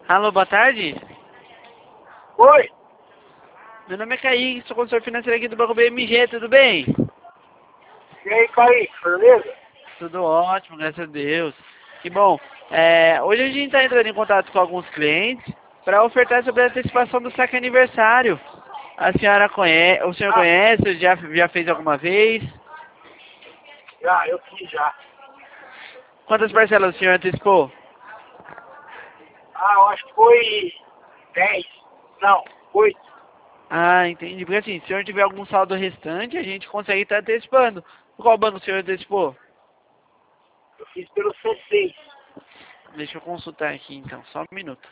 Alô, boa tarde. Oi, Meu nome é Kaique, sou consultor financeiro aqui do Banco BMG, tudo bem? e aí, Kaique, beleza? Tudo ótimo, graças a Deus. Que bom. Hoje a gente está entrando em contato com alguns clientes para ofertar sobre a antecipação do saque aniversário. A senhora conhece, o senhor Ah, conhece, já fez alguma vez? já, eu fiz já. Quantas parcelas o senhor antecipou? Ah, eu acho que foi 10. Não, 8. Ah, entendi. Porque assim, se o senhor tiver algum saldo restante, a gente consegue estar antecipando. Qual banco o senhor antecipou? Eu fiz pelo C6. Deixa eu consultar aqui então, só um minuto.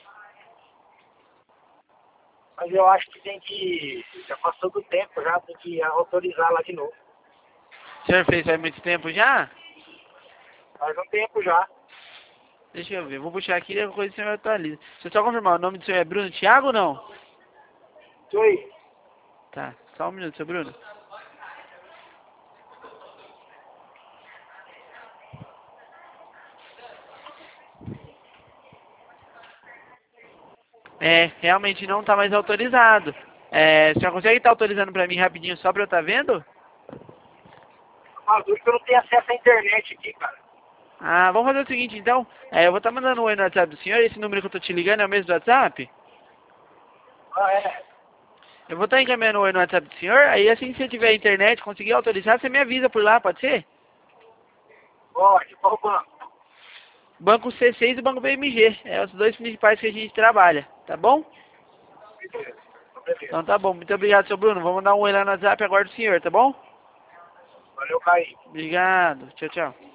Mas eu acho que tem que. Já passou do tempo já, tem que autorizar lá de novo. O senhor fez faz muito tempo já? Faz um tempo já. Deixa eu ver, vou puxar aqui e a coisa o senhor atualiza. Deixa eu só confirmar, o nome do senhor é Bruno Thiago ou não? Isso aí. Tá, só um minuto, seu Bruno. Realmente não tá mais autorizado. O senhor consegue estar autorizando pra mim rapidinho só pra eu estar vendo? Mas hoje eu não tenho acesso à internet aqui, cara. Ah, vamos fazer o seguinte então. Eu vou estar mandando um oi no WhatsApp do senhor, esse número que eu tô te ligando é o mesmo do WhatsApp? Ah, é. Eu vou estar encaminhando um oi no WhatsApp do senhor, aí assim que você tiver internet, conseguir autorizar, você me avisa por lá, pode ser? Pode, qual banco? Banco C6 e Banco BMG, é os dois principais que a gente trabalha, tá bom? Beleza. Beleza. Então tá bom, muito obrigado, seu Bruno. Vamos dar um oi lá no WhatsApp agora do senhor, tá bom? Valeu, Kaique. Obrigado, tchau, tchau.